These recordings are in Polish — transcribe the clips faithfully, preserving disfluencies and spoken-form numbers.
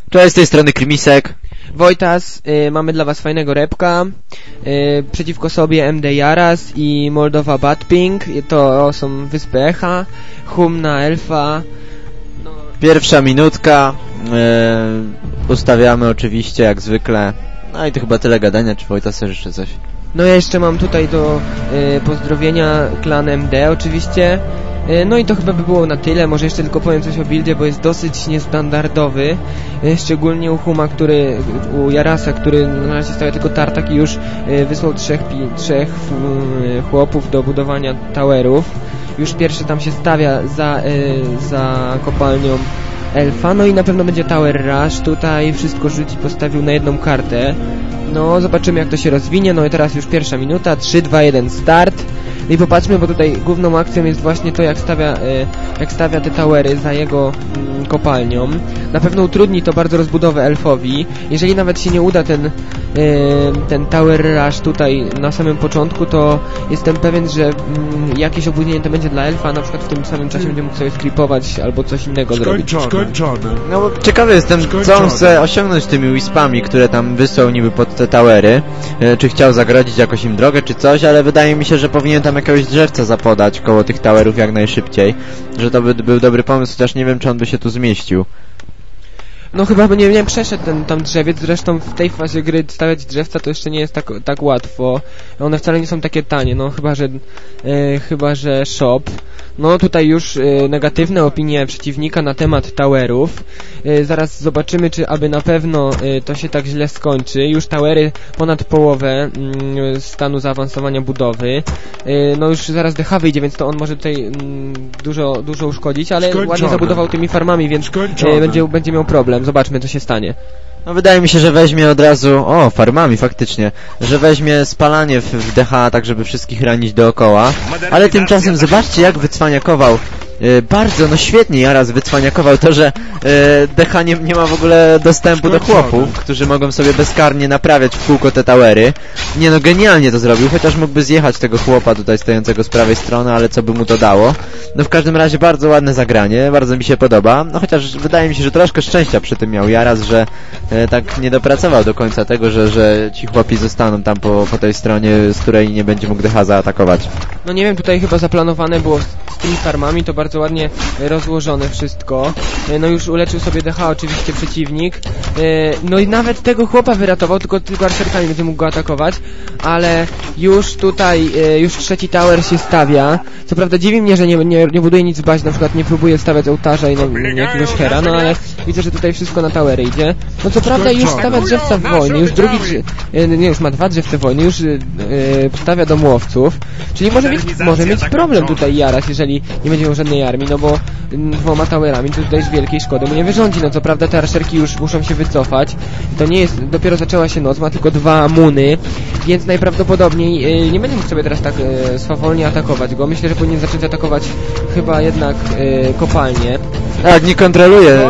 Cześć, z tej strony Krymisek. Wojtas, y, mamy dla was fajnego repka. Y, przeciwko sobie M D Jaras i Moldowa Badping. To są wyspy Echa, Humna, Elfa. No. Pierwsza minutka. Yy, ustawiamy oczywiście jak zwykle. No i to chyba tyle gadania. Czy Wojtas też jeszcze coś? No ja jeszcze mam tutaj do y, pozdrowienia klan M D oczywiście. No i to chyba by było na tyle. Może jeszcze tylko powiem coś o buildzie, bo jest dosyć niestandardowy. Szczególnie u Huma, który, u Jarasa, który na razie stawia tylko tartak i już wysłał trzech, trzech chłopów do budowania towerów. Już pierwszy tam się stawia za, za kopalnią Elfa. No i na pewno będzie Tower Rush. Tutaj wszystko rzuci, postawił na jedną kartę. No zobaczymy jak to się rozwinie. No i teraz już pierwsza minuta. trzy, dwa, jeden, start. No i popatrzmy, bo tutaj główną akcją jest właśnie to, jak stawia, jak stawia te towery za jego mm, kopalnią. Na pewno utrudni to bardzo rozbudowę elfowi. Jeżeli nawet się nie uda ten, y, ten tower rush tutaj na samym początku, to jestem pewien, że mm, jakieś opóźnienie to będzie dla elfa, na przykład w tym samym czasie będzie mógł sobie sklipować albo coś innego zrobić. Skończone. No bo ciekawy jestem, co on chce osiągnąć tymi wispami, które tam wysłał niby pod te towery. Y, czy chciał zagrodzić jakoś im drogę, czy coś, ale wydaje mi się, że powinien tam jakiegoś drzewca zapodać koło tych towerów jak najszybciej, że to by był dobry pomysł, chociaż nie wiem, czy on by się tu zmieścił. No chyba by nie, nie przeszedł ten tam drzewiec, zresztą w tej fazie gry stawiać drzewca to jeszcze nie jest tak, tak łatwo. One wcale nie są takie tanie, no chyba, że e, chyba, że shop. No tutaj już e, negatywne opinie przeciwnika na temat towerów. E, zaraz zobaczymy, czy aby na pewno e, to się tak źle skończy. Już towery ponad połowę mm, stanu zaawansowania budowy. E, no już zaraz D H wyjdzie, więc to on może tutaj mm, dużo, dużo uszkodzić, ale Skończone. ładnie zabudował tymi farmami, więc e, będzie, będzie miał problem. Zobaczmy, co się stanie. No wydaje mi się, że weźmie od razu, o farmami faktycznie, że weźmie spalanie w, w D H, tak żeby wszystkich ranić dookoła, ale tymczasem zobaczcie jak wycwaniakował. Yy, bardzo, no świetnie Jaras wycwaniakował to, że yy, D H nie, nie ma w ogóle dostępu do chłopów, którzy mogą sobie bezkarnie naprawiać w kółko te towery. Nie no, genialnie to zrobił, chociaż mógłby zjechać tego chłopa tutaj stojącego z prawej strony, ale co by mu to dało. No w każdym razie bardzo ładne zagranie, bardzo mi się podoba, no chociaż wydaje mi się, że troszkę szczęścia przy tym miał Jaras, że yy, tak nie dopracował do końca tego, że, że ci chłopi zostaną tam po, po tej stronie, z której nie będzie mógł D H zaatakować. No nie wiem, tutaj chyba zaplanowane było z tymi farmami, to bardzo ładnie rozłożone wszystko. No już uleczył sobie D H oczywiście przeciwnik. No i nawet tego chłopa wyratował, tylko, tylko archerkami będzie mógł go atakować. Ale już tutaj, już trzeci tower się stawia. Co prawda dziwi mnie, że nie, nie, nie buduje nic w bazie, na przykład nie próbuje stawiać ołtarza i no, jakiegoś hera, no ale widzę, że tutaj wszystko na towery idzie. No co prawda już stawia drzewca wojny, już drugi, nie, już ma dwa drzewce wojny, już yy, stawia domłowców. Czyli może mieć, może mieć problem tutaj Jaras, jeżeli nie będzie miał żadnej armii, no bo dwoma towerami to tutaj z wielkiej szkody mu nie wyrządzi. No co prawda te arszerki już muszą się wycofać. To nie jest, dopiero zaczęła się noc, ma tylko dwa muny, więc najprawdopodobniej yy, nie będzie mógł sobie teraz tak yy, swawolnie atakować go. Myślę, że powinien zacząć atakować chyba jednak yy, kopalnię. Tak, nie kontroluje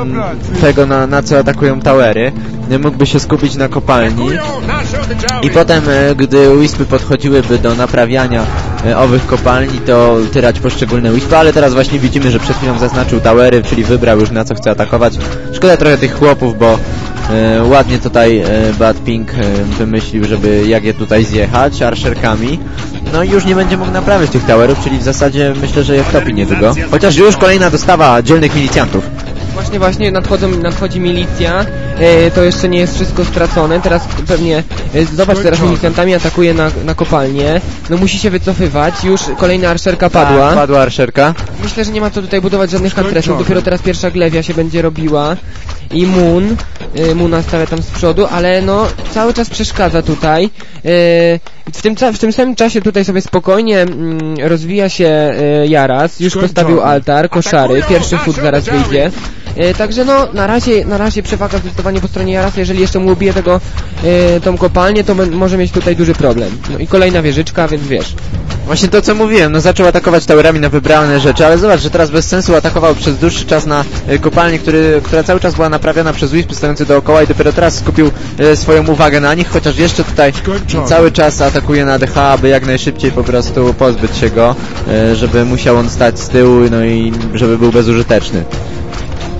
tego, na, na co atakują towery. Mógłby się skupić na kopalni i potem, gdy wispy podchodziłyby do naprawiania owych kopalni, to tyrać poszczególne wispy, ale teraz właśnie widzimy, że przed chwilą zaznaczył towery, czyli wybrał już na co chce atakować. Szkoda trochę tych chłopów, bo e, ładnie tutaj e, Badping e, wymyślił, żeby jak je tutaj zjechać archerkami. No i już nie będzie mógł naprawić tych towerów, czyli w zasadzie myślę, że je wtopi niedługo. Chociaż już kolejna dostawa dzielnych milicjantów. Właśnie, właśnie nadchodzą, nadchodzi milicja, e, to jeszcze nie jest wszystko stracone, teraz pewnie, e, zobacz, teraz milicjantami atakuje na, na kopalnię, no musi się wycofywać, już kolejna arszerka padła. Tak, padła arszerka. Myślę, że nie ma co tutaj budować żadnych kantresów, dopiero teraz pierwsza glewia się będzie robiła i Moon, e, Moona stawia tam z przodu, ale no cały czas przeszkadza tutaj. E, w, tym, w tym samym czasie tutaj sobie spokojnie mm, rozwija się e, Jaras, już postawił altar, koszary, pierwszy food zaraz wyjdzie. E, także no, na razie, na razie przewaga zdecydowanie po stronie Jarasa. Jeżeli jeszcze mu ubije tego, e, tą kopalnię, to może mieć tutaj duży problem. No i kolejna wieżyczka, więc wiesz. Właśnie to co mówiłem, no zaczął atakować towerami na wybrane rzeczy, ale zobacz, że teraz bez sensu atakował przez dłuższy czas na y, kopalnię, który, która cały czas była naprawiana przez wispy stojące dookoła i dopiero teraz skupił y, swoją uwagę na nich, chociaż jeszcze tutaj y, cały czas atakuje na D H, aby jak najszybciej po prostu pozbyć się go, y, żeby musiał on stać z tyłu, no i żeby był bezużyteczny.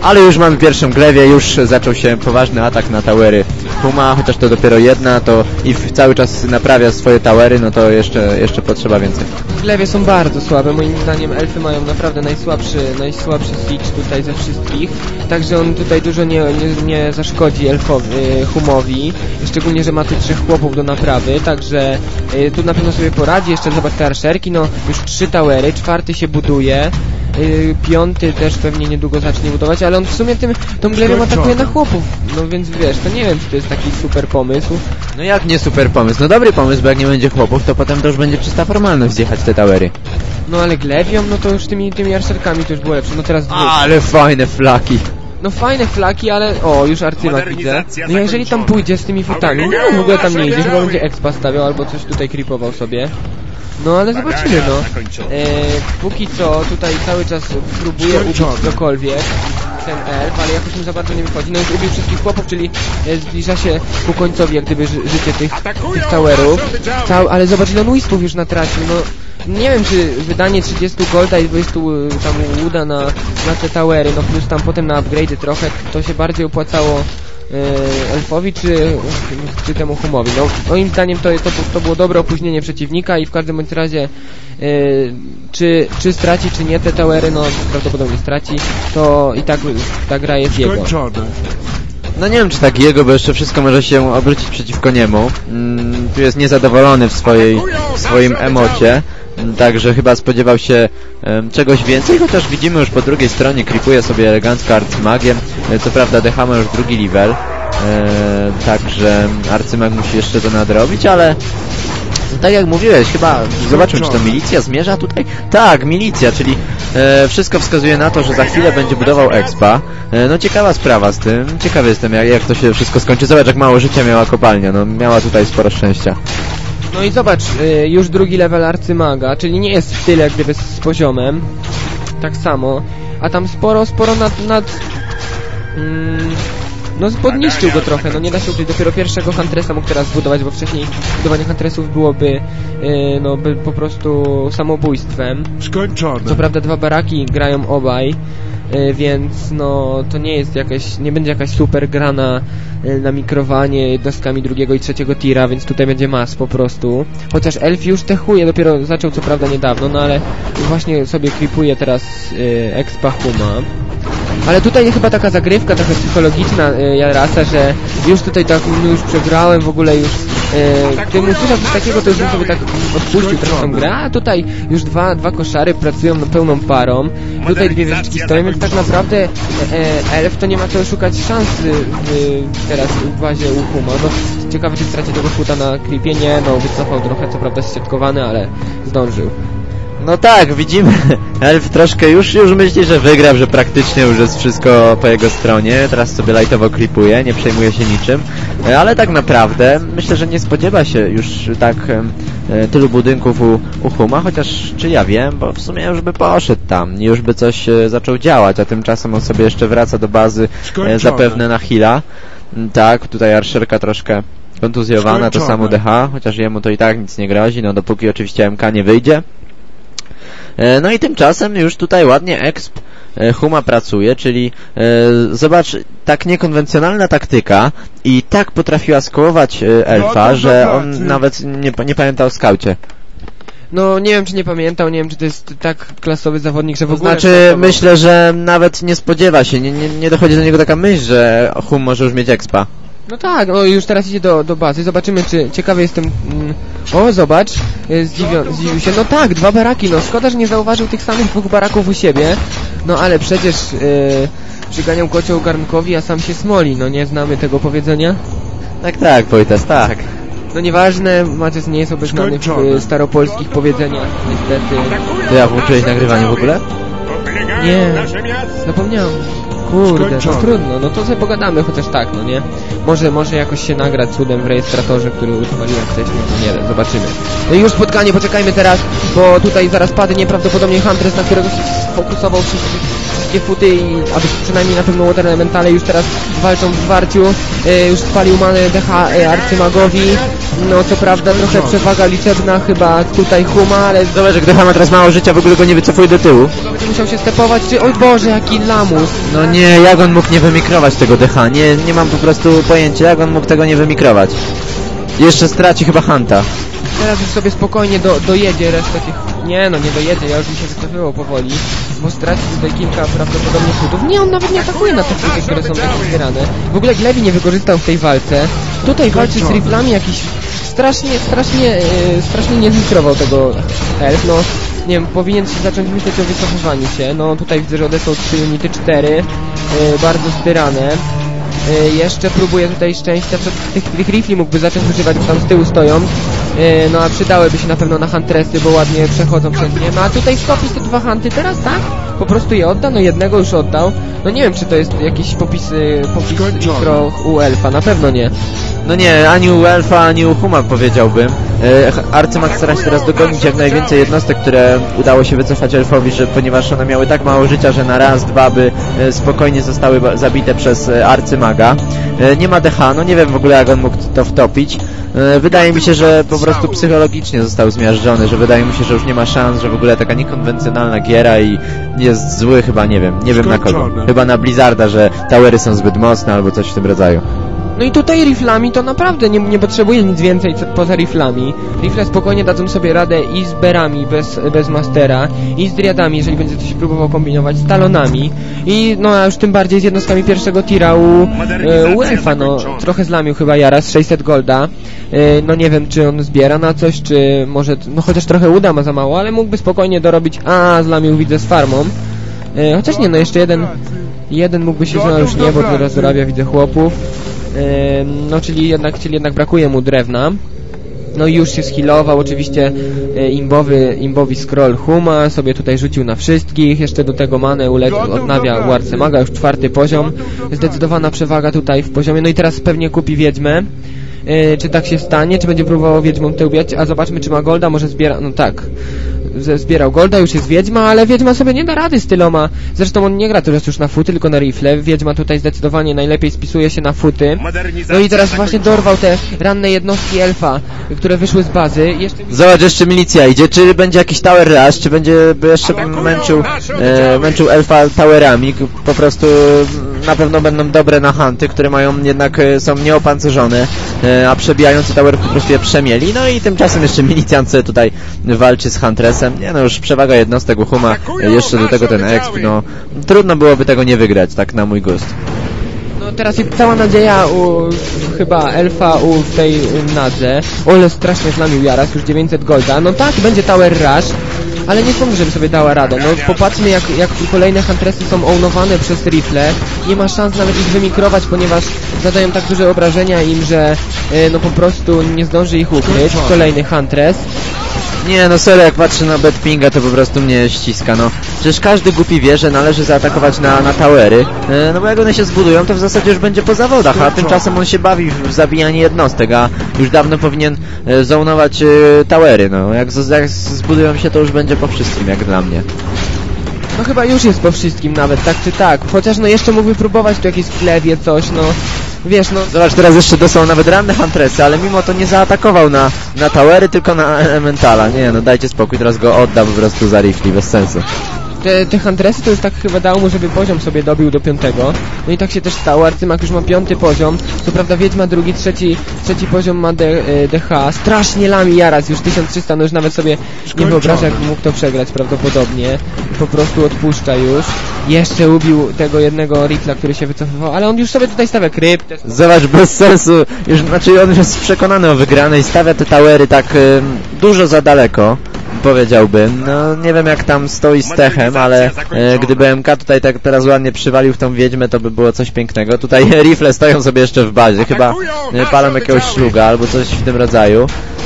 Ale już mamy pierwszą glewę, już zaczął się poważny atak na towery Huma, chociaż to dopiero jedna, to i cały czas naprawia swoje towery, no to jeszcze, jeszcze potrzeba więcej. Glewie są bardzo słabe, moim zdaniem elfy mają naprawdę najsłabszy, najsłabszy siege tutaj ze wszystkich, także on tutaj dużo nie, nie, nie zaszkodzi elfowi, Humowi, szczególnie, że ma tu trzech chłopów do naprawy, także y, tu na pewno sobie poradzi. Jeszcze zobacz te arszerki, no już trzy towery, czwarty się buduje, y, piąty też pewnie niedługo zacznie budować, ale on w sumie tym, tą glewią atakuje na chłopów, no więc wiesz, to nie wiem, czy to jest taki super pomysł. No jak nie super pomysł? No dobry pomysł, bo jak nie będzie chłopów, to potem to już będzie czysta formalność zjechać te towery. No ale glewią, no to już tymi, tymi arszerkami to już było lepsze, no teraz dwóch. Ale fajne flaki. No fajne flaki, ale... O, już arcymak widzę. No jeżeli tam pójdzie z tymi futami, no w ogóle tam nie idzie, chyba będzie expa stawiał albo coś tutaj creepował sobie. No ale zobaczymy, no. E, póki co tutaj cały czas próbuje ubić cokolwiek ten elf, ale jakoś mu za bardzo nie wychodzi. No już ubił wszystkich chłopów, czyli e, zbliża się ku końcowi jak gdyby ży życie tych, tych towerów. Cał, ale zobacz, ile on wispów już natracił, no. Nie wiem, czy wydanie trzydzieści golda i dwadzieścia tam uda na, na te towery, no plus tam potem na upgrade'y trochę, to się bardziej opłacało e, elfowi czy, czy temu Humowi. No moim zdaniem to, to, to było dobre opóźnienie przeciwnika i w każdym bądź razie e, czy, czy straci, czy nie te towery, no prawdopodobnie straci, to i tak ta gra jest jego. No nie wiem, czy tak jego, bo jeszcze wszystko może się obrócić przeciwko niemu. Mm, tu jest niezadowolony w swojej, w swoim emocie. Także chyba spodziewał się um, czegoś więcej, chociaż widzimy już po drugiej stronie creepuje sobie elegancko arcymagiem. E, co prawda Decha ma już drugi level, e, także arcymag musi jeszcze to nadrobić, ale tak jak mówiłeś, chyba zobaczmy, czy to milicja zmierza tutaj? Tak, milicja, czyli e, wszystko wskazuje na to, że za chwilę będzie budował expa. E, no ciekawa sprawa z tym, ciekawy jestem jak, jak to się wszystko skończy. Zobacz, jak mało życia miała kopalnia, no miała tutaj sporo szczęścia. No i zobacz, y, już drugi level arcymaga, czyli nie jest w tyle jak gdyby z poziomem, tak samo, a tam sporo, sporo nad, nad mm, no podniszczył go trochę, no nie da się ukryć, dopiero pierwszego Huntressa mógł teraz zbudować, bo wcześniej budowanie Huntressów byłoby, y, no by po prostu samobójstwem. Skończone. Co prawda dwa baraki grają obaj, y, więc no to nie jest jakaś, nie będzie jakaś super gra na, y, na mikrowanie jednostkami drugiego i trzeciego tira, więc tutaj będzie mas po prostu. Chociaż elf już techuje, dopiero zaczął co prawda niedawno, no ale właśnie sobie creepuje teraz y, expa Huma. Ale tutaj chyba taka zagrywka trochę psychologiczna y, Jarasa, że już tutaj tak, no już przegrałem, w ogóle już y, gdybym usłyszał coś takiego, to już bym sobie tak odpuścił trochę tą grę, a tutaj już dwa, dwa koszary pracują no, pełną parą, tutaj dwie wieżyczki stoją, więc tak naprawdę e, elf to nie ma co szukać szans w, teraz w bazie u Huma. No ciekawe, czy straci tego futa na creepie, nie, no wycofał trochę, co prawda ścietkowany, ale zdążył. No tak, widzimy, elf troszkę już, już myśli, że wygrał, że praktycznie już jest wszystko po jego stronie, teraz sobie lightowo creepuje, nie przejmuje się niczym, ale tak naprawdę myślę, że nie spodziewa się już tak e, tylu budynków u, u Huma, chociaż czy ja wiem, bo w sumie już by poszedł tam, już by coś e, zaczął działać, a tymczasem on sobie jeszcze wraca do bazy e, zapewne na heala. Tak, tutaj arszerka troszkę kontuzjowana, to samo D H, chociaż jemu to i tak nic nie grozi, no dopóki oczywiście M K nie wyjdzie. No i tymczasem już tutaj ładnie exp Huma pracuje, czyli e, zobacz, tak niekonwencjonalna taktyka i tak potrafiła skołować e, elfa, no, że on nawet nie, nie pamiętał o skaucie. No nie wiem, czy nie pamiętał, nie wiem, czy to jest tak klasowy zawodnik, że w to ogóle... Znaczy, myślę, że nawet nie spodziewa się, nie, nie, nie dochodzi do niego taka myśl, że Hum może już mieć expa. No tak, no już teraz idzie do, do bazy, zobaczymy, czy... Ciekawy jestem... Mm, o, zobacz, zdziwił, zdziwił się, no tak, dwa baraki, no szkoda, że nie zauważył tych samych dwóch baraków u siebie, no ale przecież yy, przyganiał kocioł garnkowi, a sam się smoli, no nie znamy tego powiedzenia? Tak, tak, Wojtas, tak. No nieważne, Maciec nie jest obeznany w y, staropolskich powiedzeniach, niestety. Ty, ja włączyłeś nagrywanie w ogóle? Nie, zapomniałem. Kurde, no trudno, no to sobie pogadamy chociaż tak, no nie? Może, może jakoś się nagrać cudem w rejestratorze, który utrwaliłem wcześniej, no nie wiem, zobaczymy. No i już spotkanie, poczekajmy teraz, bo tutaj zaraz padnie prawdopodobnie Huntress, na którego się sfokusował wszystkie, wszystkie futy i aby przynajmniej na pewno Water Elementale już teraz walczą w zwarciu, e, już spalił manę D H e, arcymagowi, no co prawda trochę przewaga liczebna chyba tutaj Huma, ale... Zobacz, jak D H ma teraz mało życia, w ogóle go nie wycofuje do tyłu. Będzie musiał się stepować, czy... Oj Boże, jaki lamus! No nie nie, jak on mógł nie wymikrować tego D H? Nie, nie mam po prostu pojęcia, jak on mógł tego nie wymikrować. Jeszcze straci chyba Hunta. Teraz już sobie spokojnie do, dojedzie resztę tych... Nie no, nie dojedzie, ja już mi się wycofywał powoli, bo straci tutaj kilka prawdopodobnie hutów. Nie, on nawet nie atakuje na te huty, które są takie zbierane. W ogóle Gleby nie wykorzystał w tej walce. Tutaj walczy z riflami jakiś... Strasznie, strasznie, yy, strasznie nie zlikrował tego elf, no... Nie wiem, powinien się zacząć myśleć o wycofywaniu się. No tutaj widzę, że odesłał trzy unity, cztery, yy, bardzo styrane. Yy, jeszcze próbuję tutaj szczęścia, co tych, tych rifli mógłby zacząć używać, bo tam z tyłu stoją. Yy, no a przydałyby się na pewno na Huntressy, bo ładnie przechodzą przed nim. A tutaj stopi te dwa Hunty teraz, tak? Po prostu je odda, no jednego już oddał. No nie wiem, czy to jest jakiś popis, yy, popis mikro u elfa, na pewno nie. No nie, ani u elfa, ani u Huma powiedziałbym. E, Arcymak stara się teraz dogonić jak najwięcej jednostek, które udało się wycofać elfowi, że, ponieważ one miały tak mało życia, że na raz, dwa by e, spokojnie zostały zabite przez e, Arcymaga. E, nie ma D H, no nie wiem w ogóle jak on mógł to wtopić. E, wydaje mi się, że po prostu psychologicznie został zmiażdżony, że wydaje mi się, że już nie ma szans, że w ogóle taka niekonwencjonalna giera i jest zły chyba, nie wiem, nie wiem na kogo. Chyba na Blizzarda, że towery są zbyt mocne albo coś w tym rodzaju. No i tutaj riflami to naprawdę nie, nie potrzebuje nic więcej co, poza riflami. Rifle spokojnie dadzą sobie radę i z berami bez, bez mastera, i z driadami, jeżeli będzie coś próbował kombinować, z talonami, i no a już tym bardziej z jednostkami pierwszego tira u, e, u elfa, no trochę zlamił chyba Jaras, sześćset golda. E, no nie wiem, czy on zbiera na coś, czy może, no chociaż trochę uda, ma za mało, ale mógłby spokojnie dorobić, a zlamił widzę z farmą. E, chociaż nie, no jeszcze jeden, jeden mógłby się, no już nie, bo teraz dorabia widzę chłopów. No, czyli jednak, czyli jednak brakuje mu drewna. No i już się skillował, oczywiście e, imbowy, imbowy scroll Huma sobie tutaj rzucił na wszystkich, jeszcze do tego manę ulecz, odnawia u Arcymaga, już czwarty poziom, zdecydowana przewaga tutaj w poziomie, no i teraz pewnie kupi wiedźmę. E, czy tak się stanie, czy będzie próbował wiedźmą tę ubijać, a zobaczmy czy ma golda, może zbiera, no tak, zbierał golda, już jest wiedźma, ale wiedźma sobie nie da rady z tyloma. Zresztą on nie gra teraz już na futy, tylko na rifle. Wiedźma tutaj zdecydowanie najlepiej spisuje się na futy. No i teraz właśnie dorwał te ranne jednostki elfa, które wyszły z bazy. Jeszcze... Zobacz, jeszcze milicja idzie. Czy będzie jakiś tower rush, czy będzie jeszcze męczył, e, męczył elfa towerami. Po prostu na pewno będą dobre na hunty, które mają jednak, są nieopancerzone, e, a przebijający tower po prostu je przemieli. No i tymczasem jeszcze milicjant sobie tutaj walczy z Huntressem. Nie no, już przewaga jednostek u Huma, jeszcze do tego ten exp, no trudno byłoby tego nie wygrać, tak na mój gust. No teraz jest cała nadzieja u chyba elfa u w tej nadze. Ole strasznie zlamił Jaras, już dziewięćset golda. No tak, będzie tower rush, ale nie sądzę, żeby sobie dała radę. No popatrzmy jak, jak kolejne Huntressy są ownowane przez rifle. Nie ma szans nawet ich wymikrować, ponieważ zadają tak duże obrażenia im, że yy, no po prostu nie zdąży ich ukryć. Kolejny Huntress. Nie no serio, jak patrzę na Bedpinga, to po prostu mnie ściska, no. Przecież każdy głupi wie, że należy zaatakować na, na towery, e, no bo jak one się zbudują, to w zasadzie już będzie po zawodach, a tymczasem on się bawi w zabijanie jednostek, a już dawno powinien e, zonować e, towery, no. Jak, z, jak zbudują się, to już będzie po wszystkim, jak dla mnie. No chyba już jest po wszystkim nawet, tak czy tak. Chociaż no jeszcze mógłby próbować tu jakieś sklewie, coś, no. Wiesz, no... Zobacz, teraz jeszcze dostał nawet ranne Huntressy, ale mimo to nie zaatakował na, na towery, tylko na elementala. Nie no, dajcie spokój, teraz go odda po prostu za rifli, bez sensu. Te, te Huntressy to już tak chyba dało mu, żeby poziom sobie dobił do piątego. No i tak się też stało, Arcymak już ma piąty poziom. Co prawda Wiedźma drugi, trzeci, trzeci poziom ma D, D H. Strasznie lami Jaras, już tysiąc trzysta, no już nawet sobie nie wyobraża, jak mógł to przegrać prawdopodobnie. Po prostu odpuszcza już. Jeszcze ubił tego jednego rifla, który się wycofywał, ale on już sobie tutaj stawia kryptę. Zobacz, bez sensu. Już, znaczy on już jest przekonany o wygranej, stawia te towery tak y, dużo za daleko, powiedziałbym. No nie wiem jak tam stoi z techem, ale e, gdyby M K tutaj tak teraz ładnie przywalił w tą wiedźmę, to by było coś pięknego. Tutaj rifle stoją sobie jeszcze w bazie, chyba e, palą jakiegoś szluga albo coś w tym rodzaju.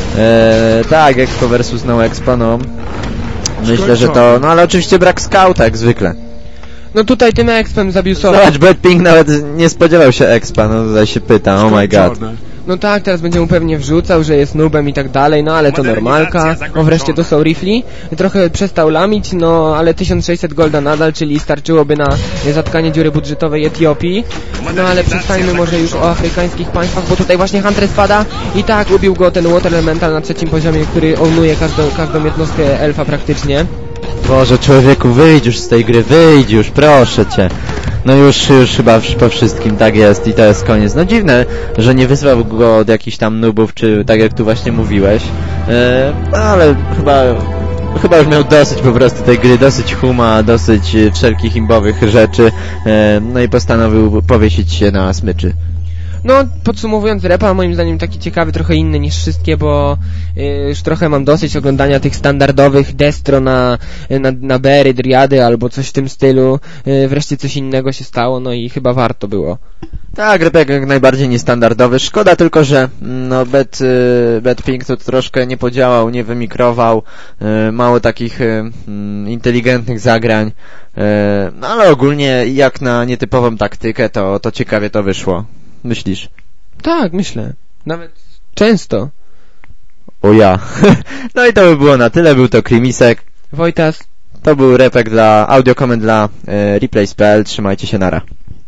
E, tak, Expo versus no Expo, no. Myślę, że to... No ale oczywiście brak scouta, jak zwykle. No tutaj tym expem zabił sobie. Zobacz, Bedping nawet nie spodziewał się expa, no tutaj się pyta, oh my god. No tak, teraz będzie mu pewnie wrzucał, że jest noobem i tak dalej, no ale to normalka. O, wreszcie to są rifli. Trochę przestał lamić, no ale tysiąc sześćset golda nadal, czyli starczyłoby na zatkanie dziury budżetowej Etiopii. No ale przestańmy może już o afrykańskich państwach, bo tutaj właśnie Huntress pada i tak ubił go ten Water Elemental na trzecim poziomie, który ownuje każdą, każdą jednostkę elfa praktycznie. Boże, człowieku, wyjdź już z tej gry, wyjdź już, proszę cię. No już, już chyba po wszystkim tak jest i to jest koniec. No dziwne, że nie wyzwał go od jakichś tam nubów, czy tak jak tu właśnie mówiłeś. E, no ale chyba... Chyba już miał dosyć po prostu tej gry, dosyć huma, dosyć e, wszelkich imbowych rzeczy. E, no i postanowił powiesić się na smyczy. No, podsumowując, repa moim zdaniem taki ciekawy, trochę inny niż wszystkie, bo y, już trochę mam dosyć oglądania tych standardowych destro na, na, na Bery, Driady albo coś w tym stylu. Y, wreszcie coś innego się stało, no i chyba warto było. Tak, repek jak najbardziej niestandardowy. Szkoda tylko, że no Bet, y, Bet Pink to troszkę nie podziałał, nie wymikrował, y, mało takich y, y, inteligentnych zagrań. Y, no ale ogólnie jak na nietypową taktykę to, to ciekawie to wyszło. Myślisz? Tak, myślę. Nawet często. O ja. No i to by było na tyle. Był to Krymisek. Wojtas. To był repek dla, audio comment dla e, replays kropka p l. Trzymajcie się, nara.